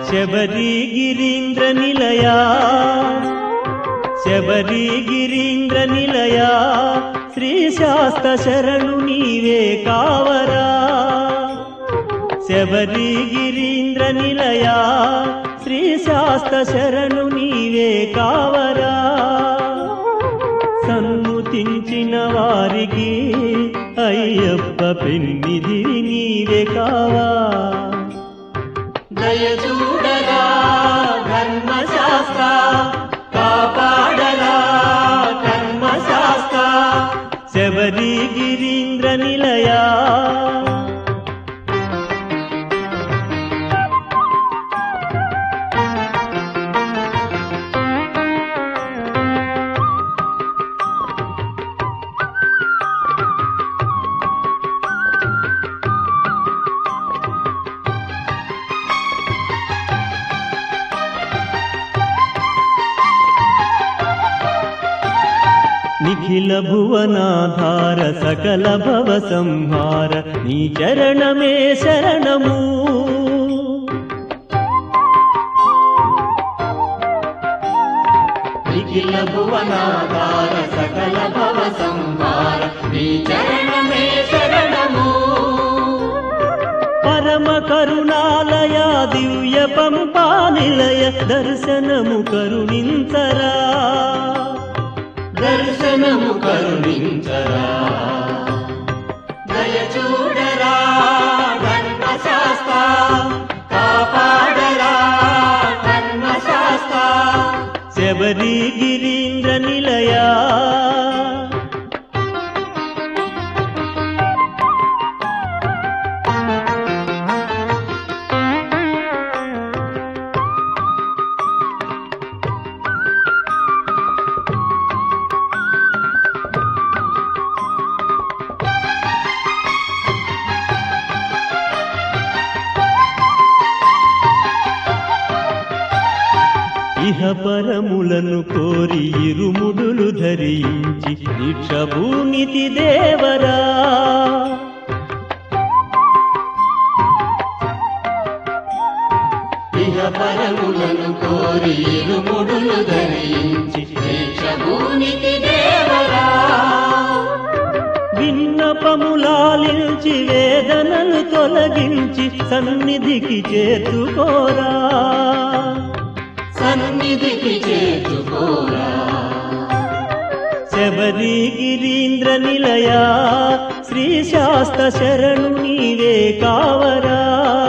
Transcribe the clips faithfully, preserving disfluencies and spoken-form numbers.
శబరి గిరీంద్ర నిలయా శబరి గిరీంద్ర నిలయా శ్రీ శాస్త శరణు నీవే కావరా శబరి గిరీంద్ర నిలయా శ్రీ శాస్త శరణు నీవే కావరా సన్ముతించిన వారికి అయ్యప్ప పెన్నిధివి నీవే కావా దయ చూడరా ధర్మశాస్త్ర కాపాడరా కర్మశాస్త్ర శబరి గిరీంద్ర నిలయా నిఖిల భువనాధార సకల భవ సంహార నీ చరణమే శరణము నిఖిల భువనాధార సకల భవ సంహార నీ చరణమే శరణము పరమ కరుణాలయ దివ్య పంపా నిలయ దర్శనము కరుణించరా దర్శనము కరుణించరా దయ చూడరా ధర్మశాస్త్ర కాపాడరా కర్మశాస్త్ర శబరి గిరీంద్ర నిలయా ఇహ పరములను కోరి ఇరుముడులు ధరించి దీక్షభూనితి దేవరా ఇహ పరములను కోరి ఇరుముడులు ధరించి దీక్షభూనితి దేవరా విన్నపములాలించి వేదనలు తొలగించి సన్నిధికి చేర్చుకోరా సన్నిధికి చేర్చుకోరా శబరి గిరీంద్ర నిలయా శ్రీ శాస్త శరణు నీవే కావరా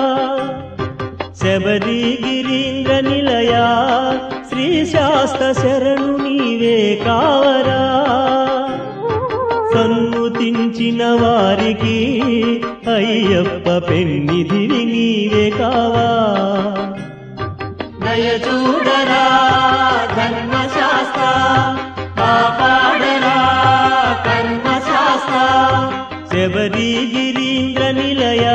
శబరి గిరీంద్ర నిలయా శ్రీ శాస్త శరణు నీవే కావరా సన్ముతించిన వారికి అయ్యప్ప పెన్నిధివి నీవే కావా దయ చూడరా ధర్మశాస్త్ర కాపాడరా కర్మశాస్త్ర శబరి గిరీంద్ర నిలయా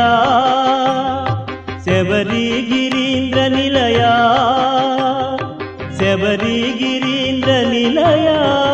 శబరి గిరీంద్ర నిలయా శబరి గిరీంద్ర నిలయా